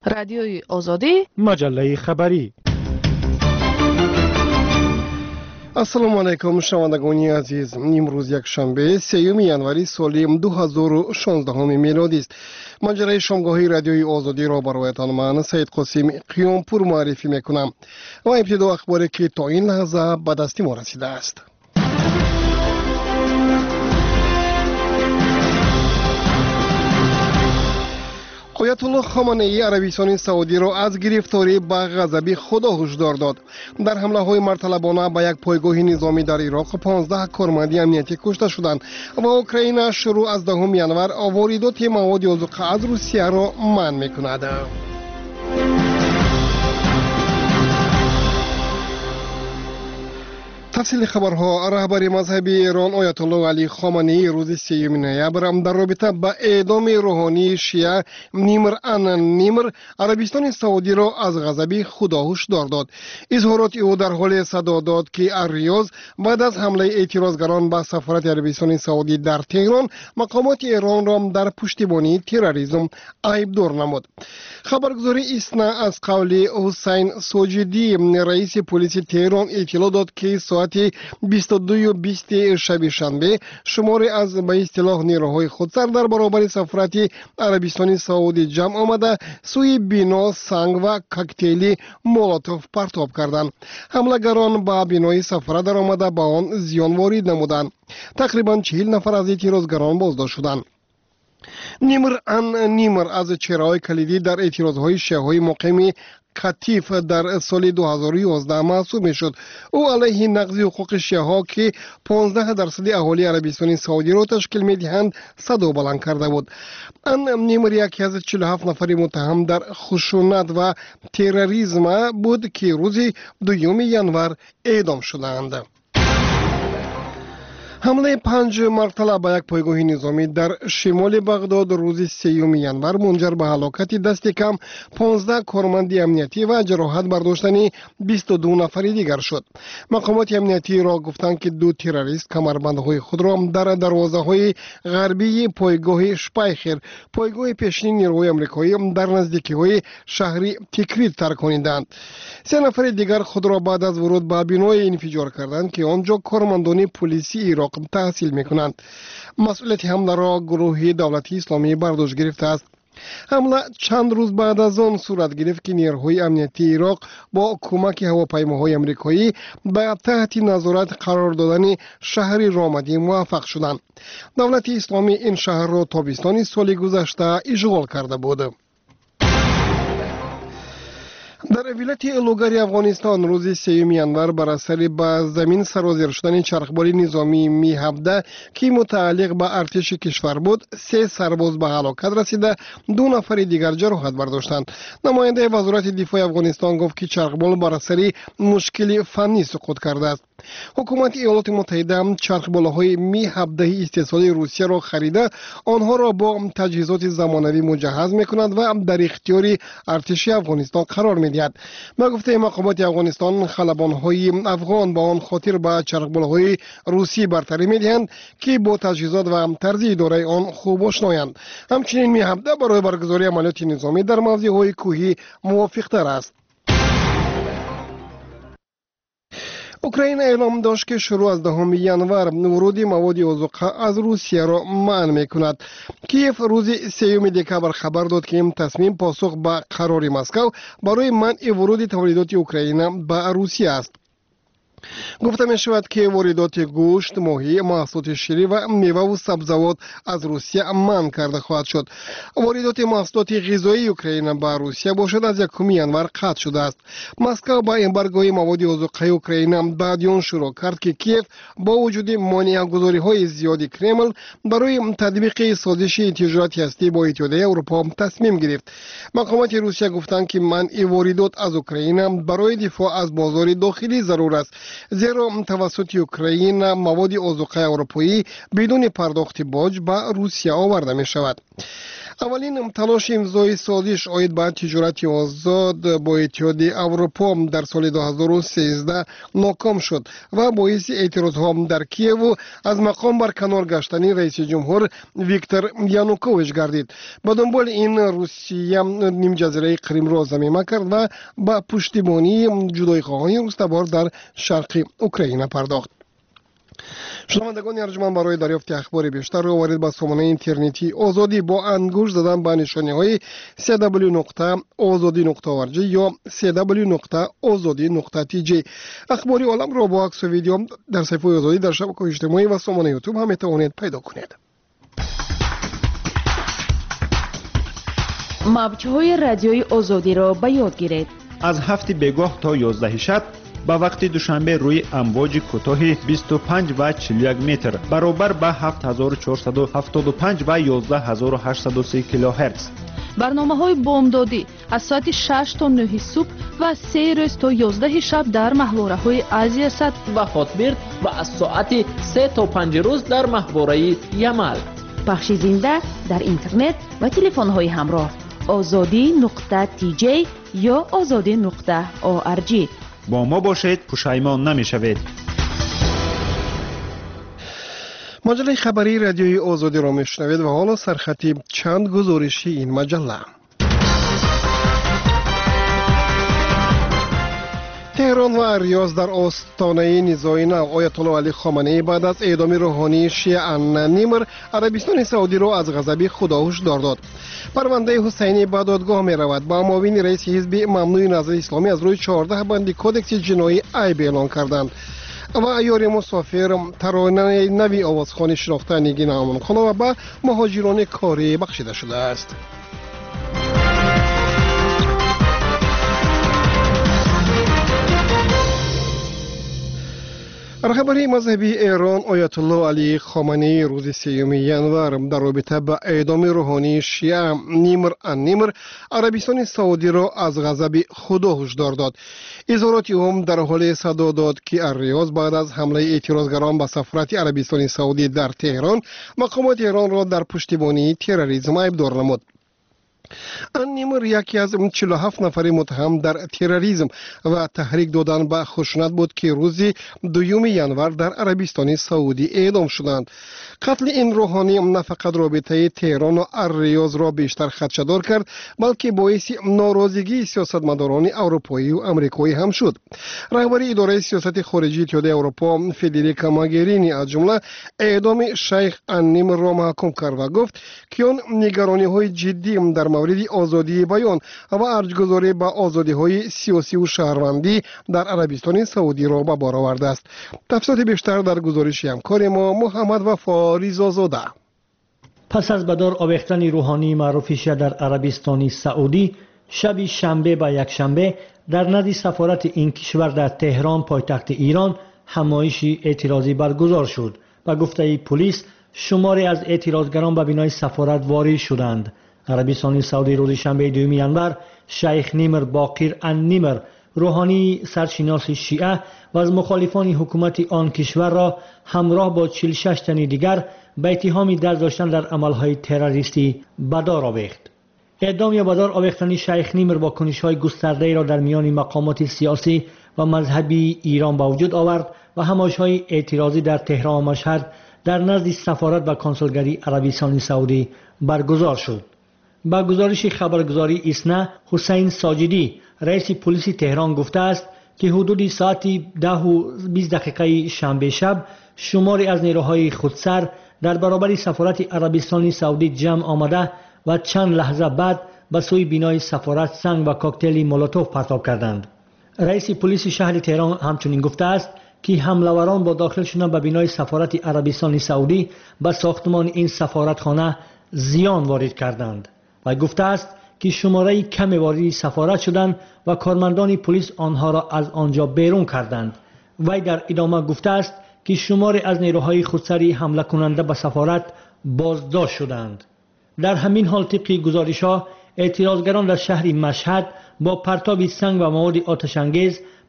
رادیوی آزادی، مجله خبری. السلام علیکم شنوندگان عزیز. امروز یک شنبه 3 ینوری سال 2016 میلادی است. مجله شامگاهی رادیوی آزادی را برایتان من سید قاسم قیامپور معرفی میکنم و ابتدا اخباری که تا این لحظه به دست ما رسیده است. آیت الله خامنه ای عربستان سعودی را از گرفتاری به غضب خدا هشدار داد. در حمله های مرتلبانه به یک پایگاه نظامی در عراق 15 کارمند امنیتی کشته شدند و اوکراین شروع از 10 ینور واردات مواد آذوقه از روسیه را منع می‌کند. تفصیل خبرها. رهبر مذهبی ایران آیت الله علی خامنه ای روز 3 نوامبر در رابطه با اعدام روحانی شیعه نیمر نیمر عربستان سعودی را از غضب خدا هشدار داد. اظهارات او در حال صدا داد که الریاض بعد از حمله اعتراضگران به سفارت عربستان سعودی در تهران مقامات ایران را در پشتیبانی تروریسم عیبدار نمود. خبرگزاری ایسنا از قول حسین سوجدی رئیس پلیس تهران اطلاع داد که ساعت 22:20 شب شنبه شماری از به اصطلاح نیروهای خودسر در برابر سفارت عربستان سعودی جمع آمده سوی بنا سنگ و کوکتیل مولوتوف پرتاب کردند. حمله‌گران به بنای سفارت در آمده به آن زیان وارد نمودند. تقریبا 40 نفر از اعتراضگران بازداشت شدند. نیمر از چهره‌های کلیدی در اعتراضهای شیعه‌های مقیم کتیف در سال 2011 محسوب میشد. او علیه نقض حقوق شیعه‌ها که 15% اهالی عربستان سعودی را تشکیل می‌دهند صدا بلند کرده بود. نیمر یکی از 47 نفر متهم در خشونت و تروریسم بود که روز 2 ینور اعدام شدند. حمله 5 مرتبه به یک پایگاه نظامی در شمال بغداد روز 3 ینور منجر به هلاکت دست کم 15 کارمند امنیتی و جراحت برداشتن 22 نفر دیگر شد. مقامات امنیتی را گفتند که 2 تروریست کمربندهای خود را در دروازه‌های غربی پایگاه شپایخر، پایگاه پیشین نیروهای آمریکایی در نزدیکی‌های شهری تکریت ترکاندند. 3 نفر دیگر خود را بعد از ورود به بنای انفجار کردند که آنجا کارمندان پلیسی عراق تحصیل میکنند. مسئولیت حمله را گروه دولتی اسلامی برداشت گرفته است. حمله چند روز بعد از آن صورت گرفت که نیروهای امنیتی عراق با کمک هواپیماهای آمریکایی به تحت نظارت قرار دادن شهر رامدی موفق شدند. دولت اسلامی این شهر را تابستان سال گذشته اشغال کرده بود. در ولایت لوگاری افغانستان روز 3 ینور بر اثر به زمین سرازیر شدن چرخبال نظامی می 17 که متعلق به ارتش کشور بود 3 سرباز به هلاکت رسیده، 2 نفر دیگر جراحت برداشتند. نماینده وزارت دفاع افغانستان گفت که چرخبال بر اثر مشکل فنی سقوط کرده است. حکومت ایالات متحده چرخبال‌های می 17 استحصالی روسیه را خریده، آنها را با تجهیزات زمانوی مجهز می‌کند و در اختیار ارتش افغانستان قرار می‌دهد. با گفته مقامات افغانستان خلبان‌های افغان با آن خاطر به چرخبال‌های روسی برتری می‌دهند که با تجهیزات و طرز اداره آن خوب آشنایند. همچنین می 17 برای برگزاری عملیات نظامی در موضع‌های کوهی موافق‌تر است. اوکراین اعلام داشت که شروع از 10 ینور ورود مواد آذوقه از روسیه را منع می‌کند. کیف روز 3 دکمبر خبر داد که این تصمیم پاسخ به قرار مسکو برای منع ورود تولیدات اوکراین به روسیه است. گفته می شود که واردات گوشت، ماهی، محصولات شیری و میوه و سبزیجات از روسیه منع کرده خواهد شد. واردات محصولات غذایی اوکراین به روسیه باشد از 1 ینور قطع شده است. مسکو با امبارگوی مواد آذوقه اوکراین بعد آن شروع کرد که کیف با وجود مانع‌گذاری‌های زیادی کرمل برای تطبیق سازش تجارت هستی با اتحادیه اروپا تصمیم گرفت. مقامات روسیه گفتند که منع واردات از اوکراین برای دفاع از بازار داخلی ضرور است. زیرا توسط اوکراین مواد آذوقه اروپایی بدون پرداخت باج به روسیه آورده می شود. اولین تلاش امضای سازش عاید به تجارت آزاد با اتحادیه اروپا در سال 2013 ناکام شد و باعث اعتراضها در کیف و از مقام برکنار گشتن رئیس جمهور ویکتور یانوکوویچ گردید. به دنبال این روسیه نیم جزیره کریم را ضمیمه کرد و به پشتیبانی جدایی‌خواهان رستبار در شرق اوکراین پرداخت. شنوندگان ارجمند، برای دریافت اخبار بیشتر وارد به سامانه اینترنتی آزادی با انگشت زدن به نشانه‌های www.azadi.org یا www.azadi.tj. اخباری عالم را با عکس و ویدیو در صفحه آزادی در شبکه‌های اجتماعی و سامانه یوتیوب هم می‌توانید پیدا کنید. موج‌های رادیوی آزادی را به یاد گیرید. از 7 بگاه تا 11 شب با وقت دوشنبه روی امواج کوتاه 25 و 41 متر برابر به 7475 و 11830 کیلوهرتز. برنامه‌های بامدادی از ساعت 6 تا 9 صبح و 3 روز تا 11 شب در محوره‌های آسیا صد و هاتبرد و از ساعت 3 تا 5 روز در محوره یمل. پخش زنده در اینترنت و تلفن‌های همراه azadi.tj یا azadi.org. با ما باشید، پشیمان نمی‌شوید. مجله خبری رادیوی آزادی را میشنوید و حالا سرخط چند گزارشی این مجله. تهران و ریاض در آستانه نزاع نو. آیت الله علی خامنه‌ای بعد از اعدام روحانی شیعه نیمر عربستان سعودی را از غضب خدا هشدار داد. پرونده حسینی به دادگاه می رود. با معاون رئیس حزب ممنوع نهضت اسلامی از روی 14 بند کدکس جنایی عیب اعلان کردند. و ایار مسافر ترانه نوی آوازخوانی شناخته نگین امانخانه و به مهاجران کاری بخشیده شده است. رهبر مذهبی ایران آیت الله علی خامنه‌ای روز 3 ینور در رابطه با اعدام روحانی شیعه نیمر عربستان سعودی را از غضب خدا هشدار داد. اظهارات او در حال صدا داد که ریاض بعد از حمله اعتراضگران به سفارت عربستان سعودی در تهران مقامات ایران را در پشتیبانی تروریسم ابدار نمود. نیمر یکی از 47 نفر متهم در تروریسم و تحریک دادن به خشونت بود که روز 2 ینور در عربستان سعودی اعدام شدند. قتل این روحانی نه فقط رابطه تهران و ریاض را بیشتر خدشه‌دار کرد، بلکه باعث ناراضگی سیاستمداران اروپایی و آمریکایی هم شد. رهبر اداره سیاست خارجی اتحادیه اروپا فدریکا موگرینی از جمله اعدام شیخ نیمر را محکوم کرد و گفت که آن نگرانی‌های جدی در مورد آزادی بیان و ارجگذاری به آزادی‌های سیاسی و شهروندی در عربستان سعودی را به بار آورده است. تفصیلات بیشتر در گزارش همکار ما محمد وفا ریزازاده. پس از بدار آویختن روحانی معروف شیعه در عربستان سعودی، شب شنبه به یکشنبه در نزد سفارت این کشور در تهران پایتخت ایران همایشی اعتراضی برگزار شد. به گفته پلیس شماری از اعتراضگران به بینای سفارت وارد شدند. عربستان سعودی روز شنبه 2 ینور شیخ نیمر باقر نیمر روحانی سرشناس شیعه و از مخالفان حکومت آن کشور را همراه با 46 تن دیگر به اتهام دست داشتن در عملهای تروریستی به دار آویخت. اعدام یا به دار آویختن شیخ نیمر با کنش‌های گسترده‌ای را در میان مقامات سیاسی و مذهبی ایران به وجود آورد و همایش‌های اعتراضی در تهران و مشهد در نزد سفارت و کنسولگری عربستان سعودی برگزار شد. با گزارش خبرگزاری ایسنا، حسین ساجدی رئیس پلیس تهران گفته است که حدود ساعت 10:20 شنبه شب شماری از نیروهای خودسر در برابر سفارت عربستان سعودی جمع آمده و چند لحظه بعد به سوی بینای سفارت سنگ و کوکتل مولوتوف پرتاب کردند. رئیس پلیس شهر تهران همچنین گفته است که حمله‌وران با داخل شدن به بینای سفارت عربستان سعودی به ساختمان این سفارتخانه زیان وارد کردند و گفته است که شماره کمی وارد سفارت شدند و کارمندان پلیس آنها را از آنجا بیرون کردند. وی در ادامه گفته است که شماری از نیروهای خودسری حمله کننده به سفارت بازداشت شدند. در همین حال طبق گزارش‌ها اعتراضگران در شهر مشهد با پرتاب سنگ و مواد آتش‌انگیز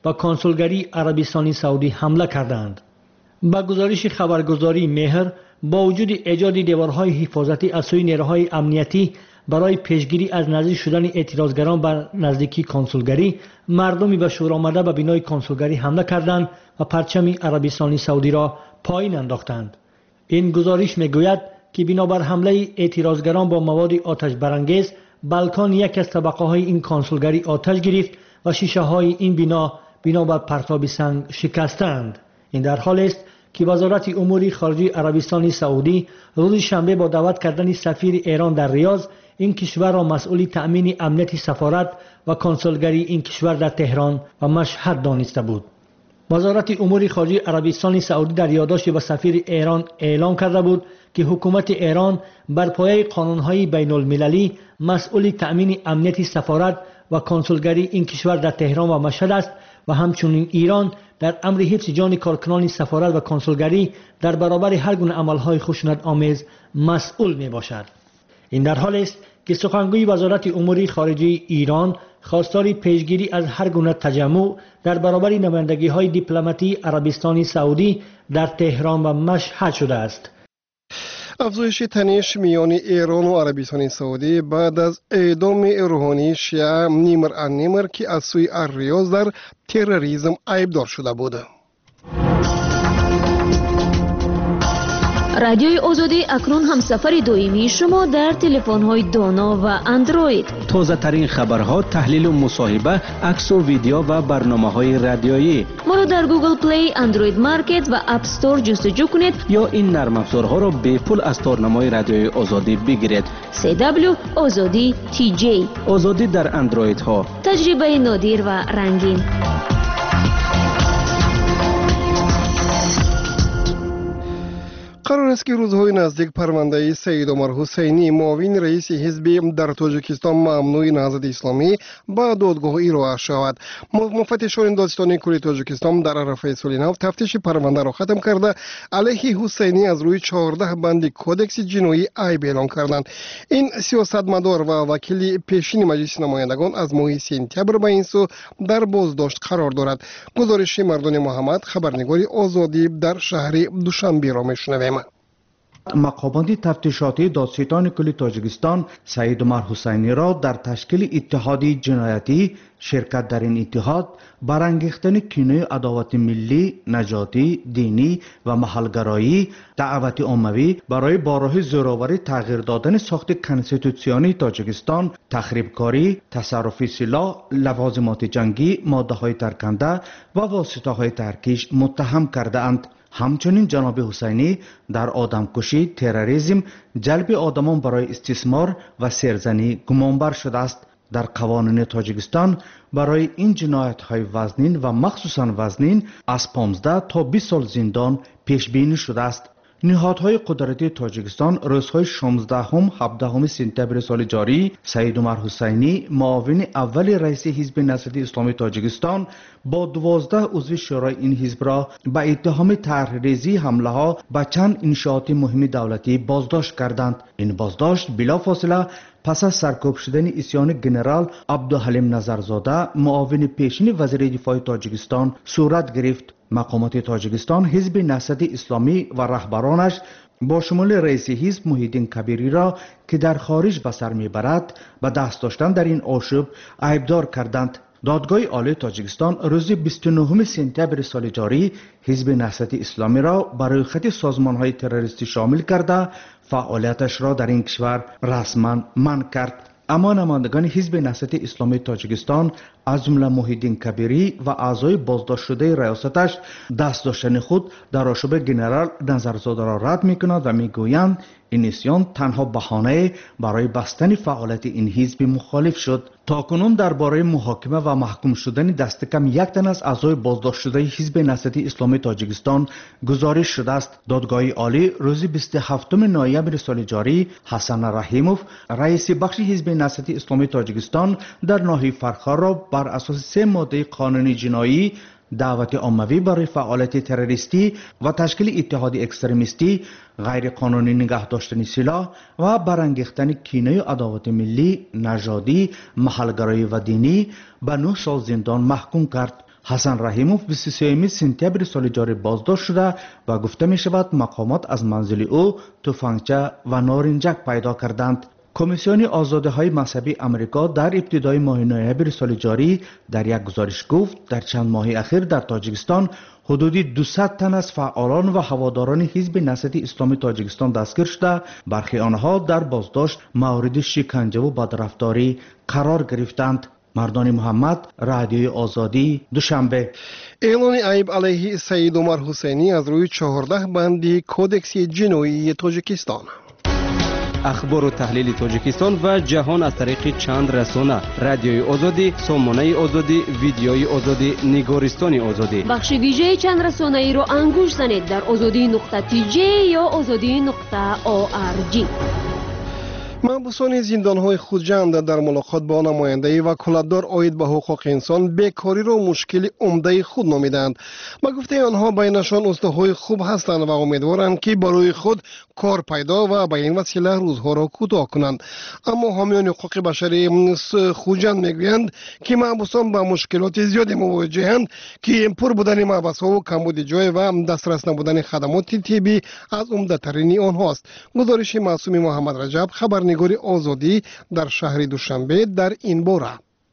و کنسولگری عربستان سعودی حمله کردند. با گزارش خبرگزاری مهر، با وجود ایجاد دیوارهای حفاظتی از سوی نیروهای امنیتی برای پیشگیری از نزدیک شدن اعتراضگران به نزدیکی کنسولگری، مردمی به شور آمده به بنای کنسولگری حمله کردند و پرچم عربستان سعودی را پایین انداختند. این گزارش میگوید که بنابر حمله اعتراضگران با مواد آتش برانگیز، بالکن یک از طبقه های این کنسولگری آتش گرفت و شیشه های این بنا بر پرتاب سنگ شکستند. این در حالی است که وزارت امور خارجه عربستان سعودی روز شنبه با دعوت کردن سفیر ایران در ریاض، این کشور را مسئول تأمین امنیت سفارت و کنسولگری این کشور در تهران و مشهد دانسته بود. وزارت امور خارجه عربستان سعودی در یادداشت به سفیر ایران اعلام کرده بود که حکومت ایران بر پایه قانون‌های بین المللی مسئول تأمین امنیت سفارت و کنسولگری این کشور در تهران و مشهد است و همچنین ایران در امر حفظ جان کارکنان سفارت و کنسولگری در برابر هر گونه عملهای خشونت آمیز مسئول می باشد. این در حالی است که سخنگوی وزارت امور خارجه ایران خواستار پیشگیری از هر گونه تجمع در برابر نمایندگی‌های دیپلماتی عربستان سعودی در تهران و مشهد شده است. افزایش تنش میان ایران و عربستان سعودی بعد از اعدام روحانی شیعه نیمر النمر که از سوی الریاض در تروریسم عیبدار شده بود. رادیوی آزادی اکنون همسفر دائمی شما در تلفن‌های دانا و اندروید. تازه ترین خبرها، تحلیل و مصاحبه، عکس و ویدیو و برنامه‌های رادیویی. ما را در گوگل پلی، اندروید مارکت و اپ استور جستجو کنید یا این نرم افزارها را به پول از تارنمای رادیوی آزادی بگیرید. CW آزادی TJ. آزادی در اندروید ها. تجربه نادر و رنگین. قرار است که روزهای نزدیک پرونده سید عمر حسینی معاون رئیس حزب در تاجیکستان ممنوع نهضت اسلامی به دادگاه ارائه شود. مفتشان دادستانی کل تاجیکستان در عرفه سال نو تفتیش پرونده را ختم کرده علیه حسینی از روی 14 بند کودکس جنایی عیب اعلام کردند. این سیاستمدار و وکیل پیشین مجلس نمایندگان از ماه سپتامبر به این سو در بازداشت قرار دارد. گزارش مردان محمد، خبرنگاری آزادی در شهر دوشنبه را میشنویم. مقامات تفتیشاتی دادستان کل تاجیکستان سید عمر حسینی را در تشکیل اتحادی جنایتی شرکت در این اتحاد برانگیختن کینه عداوت ملی، نژادی، دینی و محلگرایی، دعوت عمومی برای با راه زورآوری تغییر دادن ساخت کنستیتوسیونی تاجیکستان، تخریبکاری، تصرف سلاح، لوازمات جنگی، ماده‌های ترکنده و واسطه‌های ترکیش متهم کرده اند. همچنین جناب حسینی در آدمکشی، تروریسم، جلب آدمان برای استثمار و سرزنی گمانبر شده است. در قوانین تاجیکستان برای این جنایت‌های وزنین و مخصوصاً وزنین از 15 تا 20 سال زندان پیش بینی شده است. نهادهای قدرتی تاجیکستان روزهای 16 و 17 سپتامبر سال جاری سید عمر حسینی معاون اول رئیس حزب نهضت اسلامی تاجیکستان با 12 عضو شورای این حزب را به اتهام طرحریزی حمله ها به چند انشاءات مهم دولتی بازداشت کردند. این بازداشت بلافاصله پس از سرکوب شدن اسیان جنرال عبدالحلیم نظرزاده معاون پیشین وزیر دفاع تاجیکستان صورت گرفت. مقامات تاجیکستان حزب نهضت اسلامی و رهبرانش با شمول رئیس حزب محیدین کبیری را که در خارج به سر میبرد به دست داشتن در این آشوب عیبدار کردند. دادگاه عالی تاجیکستان روز 29 سپتامبر سال جاری حزب نهضت اسلامی را برای خط سازمان‌های تروریستی شامل کرده فعالیتش را در این کشور رسما منع کرد. اما نمایندگان حزب نهضت اسلامی تاجیکستان از جمله محیدین کبیری و اعضای بازداشت شده ریاستش دست داشتن خود در آشوب جنرال نظرزاده را رد می‌کنند و میگویند این اسیان تنها بهانه برای بستن فعالیت این حزب مخالف شد. تاکنون درباره محاکمه و محکوم شدن دست کم یک تن از اعضای بازداشت شده حزب نهضت اسلامی تاجیکستان گزارش شده است. دادگاه عالی روز 27 نوامبر سال جاری حسن رحیموف رئیس بخش حزب نهضت اسلامی تاجیکستان در ناحیه فرخار را بر اساس 3 ماده قانون جنایی دعوت عمومی برای فعالیت تروریستی و تشکیل اتحاد اکستریمیستی، غیر قانونی نگه داشتن سلاح و برانگیختن کینه و عداوت ملی، نژادی، محلگرایی و دینی به 9 سال زندان محکوم کرد. حسن رحیموف 23 سپتامبر سال جاری بازداشت شده و گفته می شود مقامات از منزل او تفنگچه و نارنجک پیدا کردند. کمیسیون آزادی‌های مذهبی آمریکا در ابتدای ماه نوامبر سال جاری در یک گزارش گفت در چند ماه اخیر در تاجیکستان حدودی 200 تن از فعالان و هواداران حزب نهضت اسلامی تاجیکستان دستگیر شده، برخی آنها در بازداشت مورد شکنجه و بدرفتاری قرار گرفتند. مردان محمد، رادیوی آزادی، دوشنبه. اعلان عیب علیه سید عمر حسینی از روی 14 بندی کودکس جنایی تاجیکستان. اخبار و تحلیل تاجیکستان و جهان از طریق چند رسانه: رادیوی آزادی، سامانه آزادی، ویدیوی آزادی، نگارستان آزادی. بخش ویژه چند رسانه ای را انگوش زنید در azadi.tj یا azadi.org. محبوسان زندان‌های خوجند در ملاقات با نماینده وکالتدار عاید به حقوق انسان بیکاری را مشکل عمده خود نامیدند. با گفته آنها بینشان اسطوهای خوب هستند و امیدوارند که برای خود کار پیدا و به این وسیله روزها را کوتاه کنند. اما حامیان حقوق بشری خوجند میگویند که محبوسان با مشکلات زیادی مواجهند که پر بودن محبس‌ها و کمبود جای و دسترس نبودن خدمات طبی از عمده‌ترین آنهاست. گزارش معصوم محمد رجب، خبرنگار آزادی در شهر دوشنبه در این باره.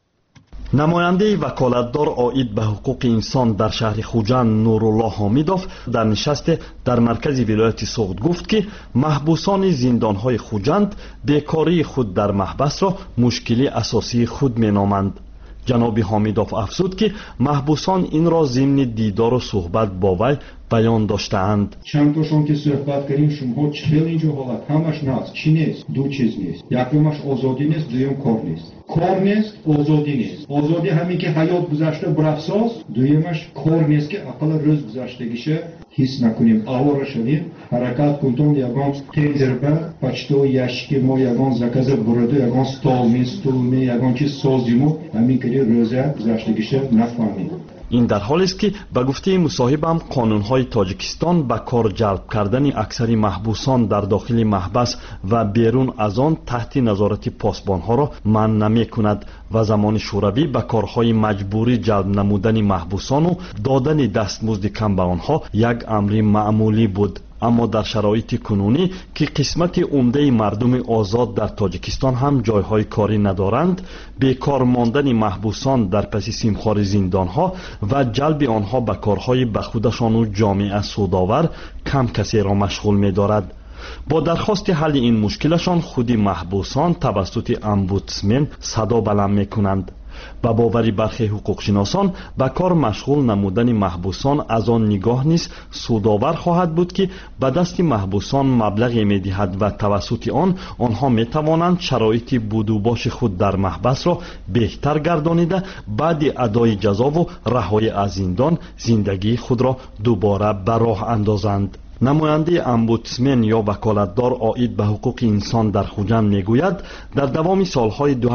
نماینده وکالتدار عاید به حقوق انسان در شهر خوجند نورالله حامیدوف در نشست در مرکز ولایت سوخت گفت که محبوسان زندان‌های خوجند بیکاری خود در محبس را مشکل اساسی خود مینامند. جناب حامیدوف افزود که محبوسان این را ضمن دیدار و صحبت با وی بیان داشتند. چند تاشون که صحبت کردیم شما چهل اینجا حالت همش نست. چی نیست؟ دو چیز نیست. یکمش آزادی نیست، دوم کار نیست. کار نیست، آزادی نیست. آزادی همین که حیات گذشته برافساز، دومش کار نیست که اقل روز گذشتگیشه حس نکنیم. آواره شدیم، حرکت کنیم، یگان تنجربه، پچتو یشکی ما یگان زکازه برده، یگان ستال می، یگان چیز سازیمو، همین که روزه گذشتگیشه نفهمیم. این در حالی است که به گفته مصاحبم قانون‌های تاجیکستان به کار جلب کردن اکثر محبوسان در داخل محبس و بیرون از آن تحت نظارت پاسبان‌ها را منع نمی‌کند و زمان شوروی به کارهای مجبوری جلب نمودن محبوسان و دادن دستمزد کم به آنها یک امر معمولی بود. اما در شرایط کنونی که قسمت عمده مردم آزاد در تاجیکستان هم جایهای کاری ندارند، بیکار ماندن محبوسان در پس سیمخوار زندانها و جلب آنها به کارهای به خودشان و جامعه سودآور کم کسی را مشغول می دارد. با درخواست حل این مشکلشان خود محبوسان توسط امبودسمن صدا بلند می کنند. با باوری برخی حقوقشناسان به کار مشغول نمودن محبوسان از آن نگاه نیز سودآور خواهد بود که به دست محبوسان مبلغی می‌دهد و توسط آنها می‌توانند شرایط بود و باش خود در محبس را بهتر گردانیده بعد ادای جزا و رهایی از زندان زندگی خود را دوباره به راه اندازند. نماینده امبودسمن یا وکالتدار عاید به حقوق انسان در خوجند میگوید در دوام سالهای 2014-2015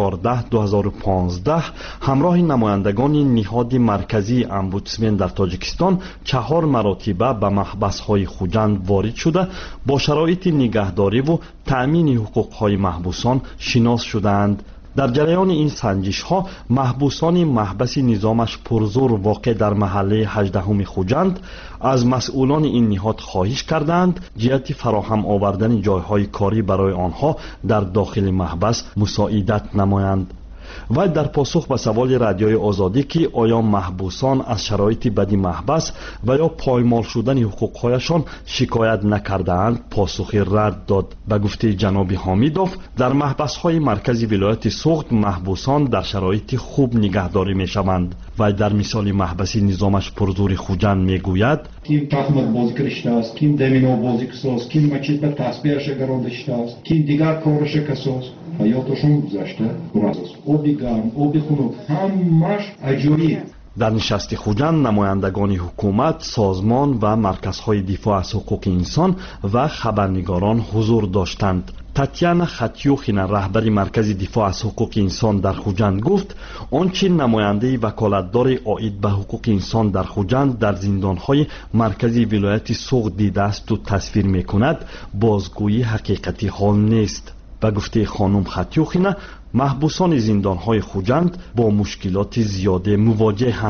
همراه نمایندگان نهاد مرکزی امبودسمن در تاجیکستان 4 مرتبه به محبس‌های خوجند وارد شده با شرایط نگهداری و تأمین حقوق‌های محبوسان شناس شدند. در جریان این سنجش ها محبوسان محبس نظامش پرزور واقع در محله 18 خوجند از مسئولان این نهاد خواهش کردند جهت فراهم آوردن جایهای کاری برای آنها در داخل محبس مساعدت نمایند. و در پاسخ به سوال رادیوی آزادی که آیا محبوسان از شرایط بدی محبس و یا پایمال شدن حقوقهایشان شکایت نکرده‌اند پاسخی رد داد. به گفته جناب حامیدوف در محبس‌های مرکزی ولایت سوخت محبوسان در شرایط خوب نگهداری می‌شوند و در مثال محبس نظامش پرزور خوجند میگوید کیم شахмат بازی کرده است، کیم دومینو بازی کرده است، کیم مچید به تسبیحش گرانده است، کیم دیگر کارش کرده است. حیاتشون گذشته براز آبی گرم، آبی خنک، همش عجیبی. در نشست خوجند نمایندگان حکومت، سازمان و مرکزهای دفاع از حقوق انسان و خبرنگاران حضور داشتند. تاتیانا خاتیوخینا رهبر مرکز دفاع از حقوق انسان در خوجند گفت آنچه نماینده وکالتدار عاید به حقوق انسان در خوجند در زندانهای مرکزی ولایت سوخت دیده است و تصویر میکند بازگویی حقیقتی حال نیست. به گفته خانم خاتیوخینا محبوسان زندانهای خوجند با مشکلات زیاده مواجه‌اند.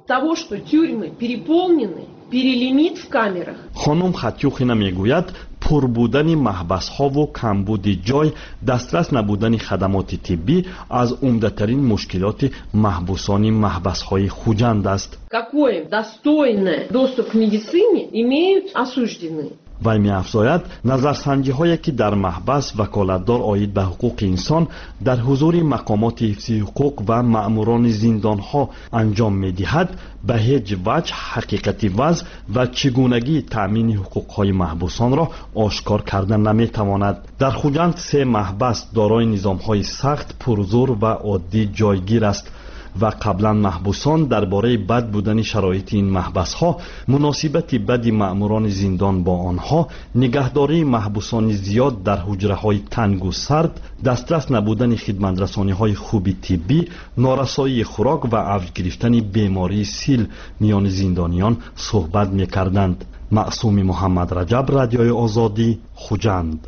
того, что тюрьмы переполнены, перелимит в камерах. خانم خطیوخینا میگوید پر بودن محبس‌ها و کمبود جای، دسترس نبودن خدمات طبی از عمده‌ترین مشکلات محبوسان محبس‌های خوجند است. Какой достойный доступ к медицине имеют осужденные? وی می‌افزاید نظرسنجی‌هایی که در محبس وکالتدار عاید به حقوق انسان در حضور مقامات حفظ حقوق و مأموران زندان‌ها انجام می‌دهد به هیچ وجه حقیقت وضع و چگونگی تأمین حقوق‌های محبوسان را آشکار کردن نمی‌تواند. در خوجند 3 محبس دارای نظام‌های سخت، پرزور و عادی جایگیر است و قبلا محبوسان درباره بد بودن شرایط این محبس‌ها، مناسبت بد مأموران زندان با آنها، نگهداری محبوسان زیاد در حجره‌های تنگ و سرد، دسترس نبودن خدمت‌رسانی‌های خوب طبی، نارسایی خوراک و افزایش گرفتن بیماری سیل میان زندانیان صحبت می‌کردند. معصوم محمد رجب، رادیوی آزادی، خوجند.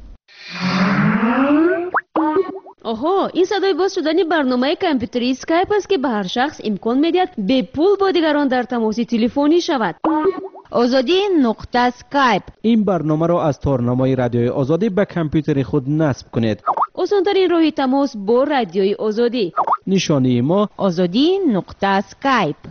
آها، این صدای باز شدن برنامه کامپیوتری اسکایپ است که به هر شخص امکان میدهد به پول با دیگران در تماس تلفنی شود. azadi.skype. این برنامه را از تارنمای رادیوی آزادی به کامپیوتر خود نصب کنید. آسان‌ترین راه تماس با رادیوی آزادی. نشانی ما azadi.skype.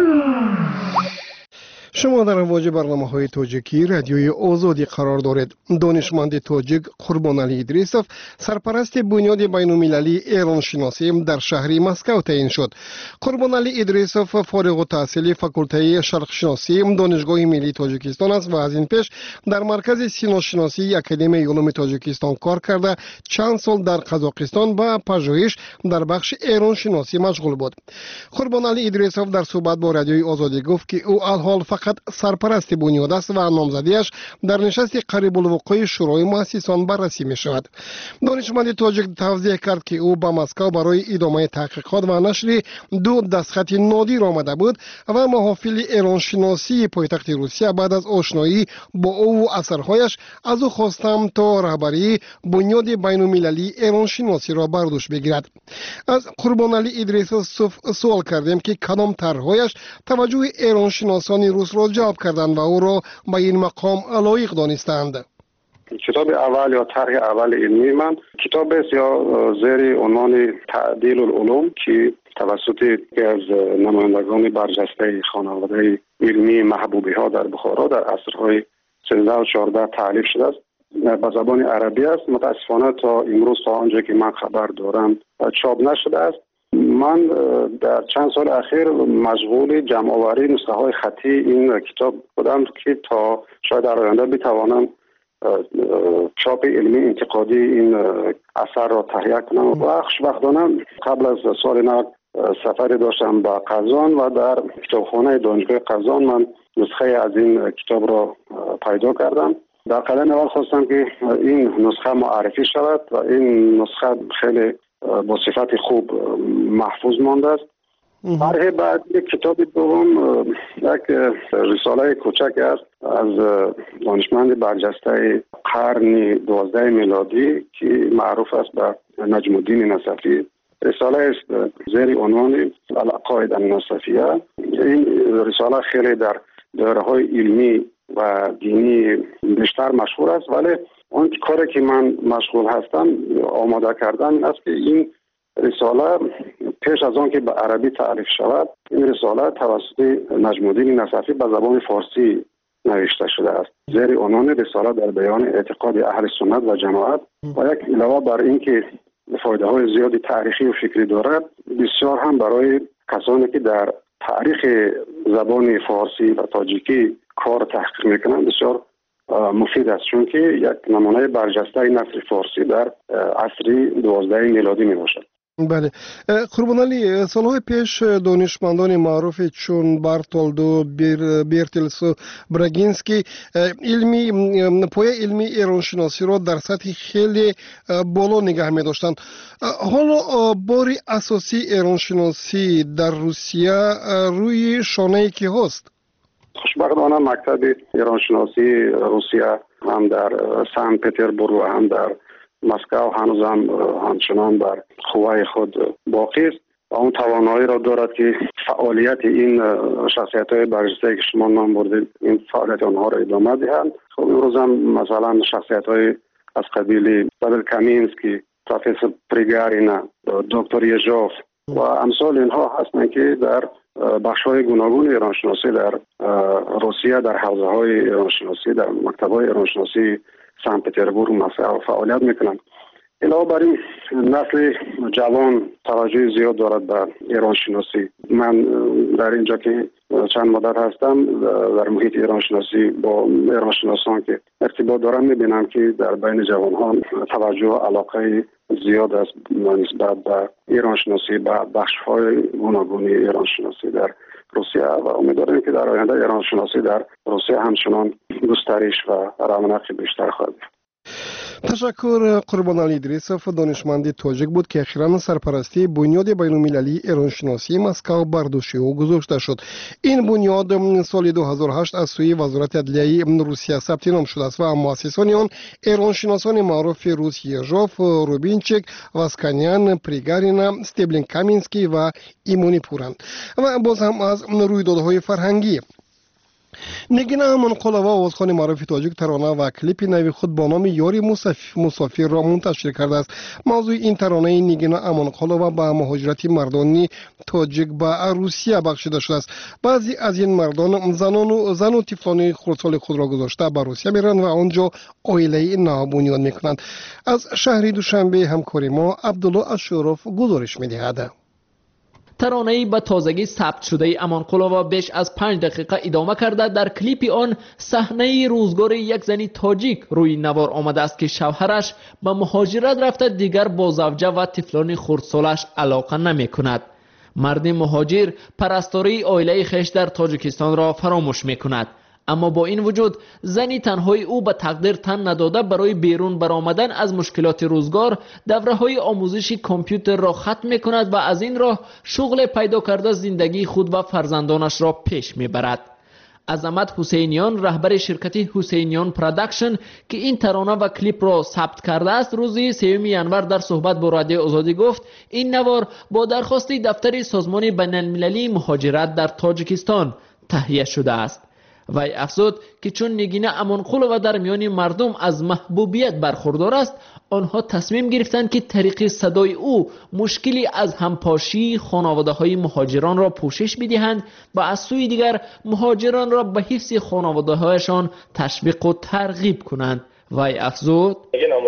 شما در امواج برنامه‌های تاجیکی رادیوی آزادی قرار دارید. دانشمند تاجیک قربانعلی ادریسوف سرپرست بنیاد بین‌المللی ایران شناسی در شهر مسکو تعیین شد. قربانعلی ادریسوف فارغ التحصیل فاکولته شرق شناسی دانشگاه ملی تاجیکستان است و از این پیش در مرکز سینوشناسی اکادمی علوم تاجیکستان کار کرده چند سال در قزاقستان و پژوهش در بخش ایران شناسی مشغول بود. قربانعلی ادریسوف در صحبت با رادیوی آزادی گفت که او الحال فقط سرپرست بنیاد است و نامزدیش در نشست قریب الوقوع شورای مؤسسان بررسی می شود. دانشمند تاجیک توضیح کرد که او به مسکو برای ادامه تحقیقات و نشر 2 دستخط نادر آمده بود و محافل ایران شناسی پایتخت روسیه بعد از آشنایی با او و اثرهایش از او خواستم تا رهبری بنیاد بین‌المللی ایران شناسی را بر دوش بگیرد. از قربانعلی ادریسوف سوال کردیم که کدام طرحهایش توجه ایران شناسان روس را جلب کردند و او را به این مقام لایق دانستند. کتاب اول یا طرح اول علمی من کتاب است یا زیر عنوان تعدیل العلوم که توسط یکی از نمایندگان برجسته خانواده علمی محبوبی ها در بخارا در عصرهای 13 و 14 تألیف شده است. به زبان عربی است. متاسفانه تا امروز تا آنجا که من خبر دارم چاپ نشده است. من در چند سال اخیر مشغول جمع آوری نسخه های خطی این کتاب بودم که تا شاید در آینده بتوانم چاپ علمی انتقادی این اثر را تهیه کنم. و خوشبختانه قبل از سال نو سفری داشتم به قزان و در کتابخانه دانشگاه قزان من نسخه از این کتاب را پیدا کردم. در قدم اول خواستم که این نسخه معرفی شود و این نسخه خیلی با صفت خوب محفوظ مانده است. طرح بعد یک کتاب دوم یک رساله کوچک است از دانشمند برجسته قرن 12 میلادی که معروف است به نجم الدین نصفی. رساله است زیر عنوان العقاید النصفیه. این رساله خیلی در دایره‌های علمی و دینی بیشتر مشهور است، ولی اون کاری که من مشغول هستم آماده کردن است که این رساله پیش از آن که به عربی تعریف شود، این رساله توسط نجم الدین نصفی به زبان فارسی نوشته شده است. زیر عنوان رساله در بیان اعتقاد اهل سنت و جماعت و یک علاوه بر این که فایده های زیادی تاریخی و فکری دارد، بسیار هم برای کسانی که در تاریخ زبان فارسی و تاجیکی کار تحقیق میکنند بسیار مفید است، چون که یک نمونه برجسته نثر فارسی در عصر 12 میلادی می باشد. بله، قربانعلی، سالهای پیش دانشمندان معروف چون بارتولدو بیرتلسو براگینسکی پایه علمی ایرانشناسی را در سطح خیلی بالا نگه می داشتند. حالا بار اساسی ایرانشناسی در روسیه روی شانه کی هست؟ خوشبختانه مکتب ایرانشناسی روسیه هم در سن پترزبورگ و هم در مسکو هنوز هم همچنان بر قوای خود باقی است و اون توانایی را دارد که فعالیت این شخصیت‌های برجسته که شما نام بردید این فعالیت آنها را ادامه دهند. خب امروز هم مثلا شخصیت‌های از قبیل پاول کامینسکی، پروفسور پریگارینا، دکتر یژوف و امثال اینها هستند که در بخش‌های گوناگون ایرانشناسی در روسیه در حوزه‌های ایرانشناسی در مکتب‌های ایرانشناسی سن پترزبورگ فعالیت می‌کنند. علاوه بر این نسل جوان توجه زیاد دارد به ایرانشناسی. من در اینجا که چند مدت هستم در محیط ایرانشناسی با ایرانشناسان که ارتباط دارم می‌بینم که در بین جوان‌ها توجه و علاقه زیاد است نسبت به ایرانشناسی به بخش‌های گوناگون ایرانشناسی در روسیه و امیدوارم که در آینده ایرانشناسی در روسیه همچنان گسترش و رونق بیشتر خواهد یافت. تشکر. قربان علی ادریسوف دانشمند تاجیک بود که اخیراً سرپرستی بنیاد بین‌المللی ایرانشناسی مسکو بر دوش او گذاشته شد. این بنیاد سال 2008 از سوی وزارت عدلیه روسیه ثبت نام شده است و مؤسسان آن ایرانشناسان معروف روس یژوف، روبینچک، واسکانیان، پریگارینا، استیبلین کامینسکی و ایمونی پورند. و باز هم از رویدادهای فرهنگی نگینا امانقلوی آوازخوان معروف تاجیک ترانه و کلیپ نوی خود با نام یاری مسافر را منتشر کرده است. موضوع این ترانه نگینا امانقلوی به مهاجرت مردان تاجیک به روسیه بخشیده شده است. بعضی از این مردان زن و طفلان خردسال خود را گذاشته به روسیه میرند و آنجا عائله نو بنیاد میکنند. از شهر دوشنبه همکار ما عبدالله اشرف گزارش میدهد. ترانه‌ای به تازگی ثبت شده امانقلوی بیش از 5 دقیقه ادامه کرده. در کلیپ آن صحنه روزگار یک زنی تاجیک روی نوار آمده است که شوهرش به مهاجرت رفته دیگر با زوجه و طفلان خردسالش علاقه نمی کند. مرد مهاجر پرستاری عائله خویش در تاجیکستان را فراموش می کند. اما با این وجود زنی تنهای او به تقدیر تن نداده برای بیرون برآمدن از مشکلات روزگار دوره‌های آموزشی کامپیوتر را ختم می‌کند و از این راه شغل پیدا کرده زندگی خود و فرزندانش را پیش می‌برد. عظمت حسینیان رهبر شرکت حسینیان پروداکشن که این ترانه و کلیپ را ثبت کرده است روز 3 ژانویه در صحبت با رادیو آزادی گفت این نوار با درخواست دفتر سازمان بین‌المللی مهاجرت در تاجیکستان تهیه شده است. وی افزود که چون نگینه امانقلوی در میان مردم از محبوبیت برخوردار است آنها تصمیم گرفتند که طریق صدای او مشکلی از همپاشی خانواده‌های مهاجران را پوشش بدهند و از سوی دیگر مهاجران را به حفظ خانواده‌هایشان تشویق و ترغیب کنند. وی افزود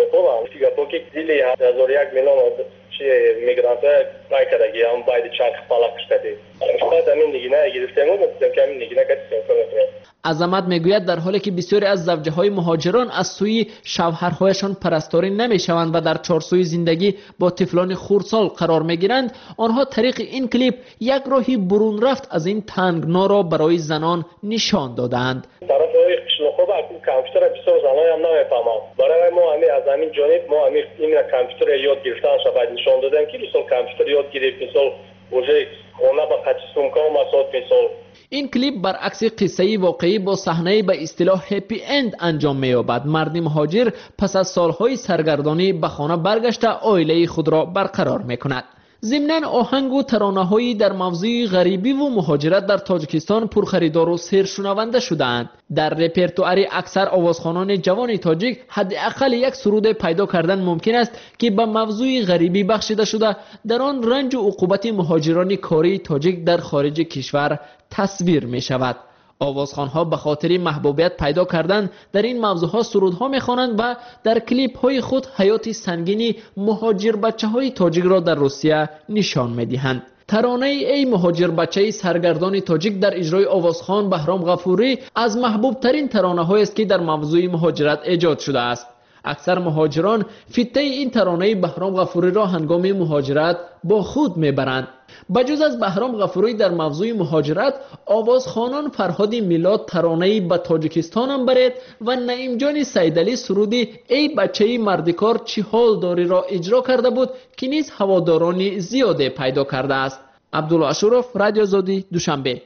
عظمت میگوید در حالی که بسیاری از زوجه‌های مهاجران از سوی شوهرهایشان پرستاری نمی‌شوند و در چارسوی زندگی با طفلان خردسال قرار می‌گیرند آنها طریق این کلیپ یک راهی برون رفت از این تنگنا را برای زنان نشان دادند. کامپیوتر بسیار زنای هم نمیفهمند. برای ما همین از همین جانب ما همین این کامپیوتر یاد گرفتن شاید نشان دادن که مثلا کامپیوتر یاد گرفت مثلا وجه خونه با قچسون کام مساد مثال. این کلیپ برعکس قصه واقعی با صحنه به اصطلاح هپی اند انجام می‌یابد. مرد مهاجر پس از سالهای سرگردانی به خانه برگشته عائله خود را برقرار می‌کند. ضمناً آهنگ و ترانه‌هایی در موضوع غریبی و مهاجرت در تاجیکستان پرخریدار و سرشنونده شده‌اند. در رپرتوار اکثر آوازخوانان جوان تاجیک حداقل یک سرود پیدا کردن ممکن است که به موضوع غریبی بخشیده شده در آن رنج و عقوبت مهاجران کاری تاجیک در خارج کشور تصویر می شود. آوازخوان‌ها به خاطر محبوبیت پیدا کردن در این موضوعها سرودها می‌خوانند و در کلیپ‌های خود حیات سنگینی مهاجر بچه‌های تاجیک را در روسیه نشان می‌دهند. ترانه ای مهاجر بچه سرگردان تاجیک در اجرای آوازخوان بهرام غفوری از محبوب ترین ترانه‌هایی است که در موضوع مهاجرت ایجاد شده است. اکثر مهاجران فیته این ترانه بهرام غفوری را هنگام مهاجرت با خود میبرند. بجز از بهرام غفوری در موضوع مهاجرت آوازخوانان فرهاد میلاد ترانه‌ای به تاجیکستان هم برید و نعیم جان سیدعلی سرودی ای بچه مردکار چی حال داری را اجرا کرده بود که نیز هواداران زیاده پیدا کرده است. عبدالله اشرف، رادیو آزادی، دوشنبه.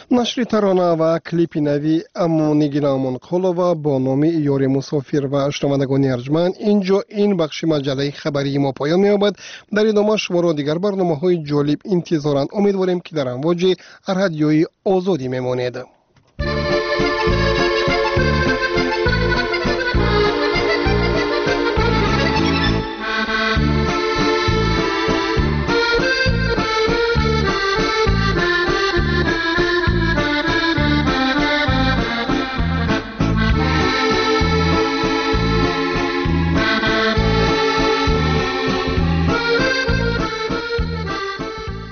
نشر ترانه و کلیپ نوی امونیگینا منقلووا با نام یاری مسافر و شنوندگان ارجمند اینجا این بخش مجله خبری ما پایان می‌یابد. در ادامه شما را دیگر برنامه‌های جالب انتظارند. امیدواریم که در امواج رادیوی آزادی میمانید.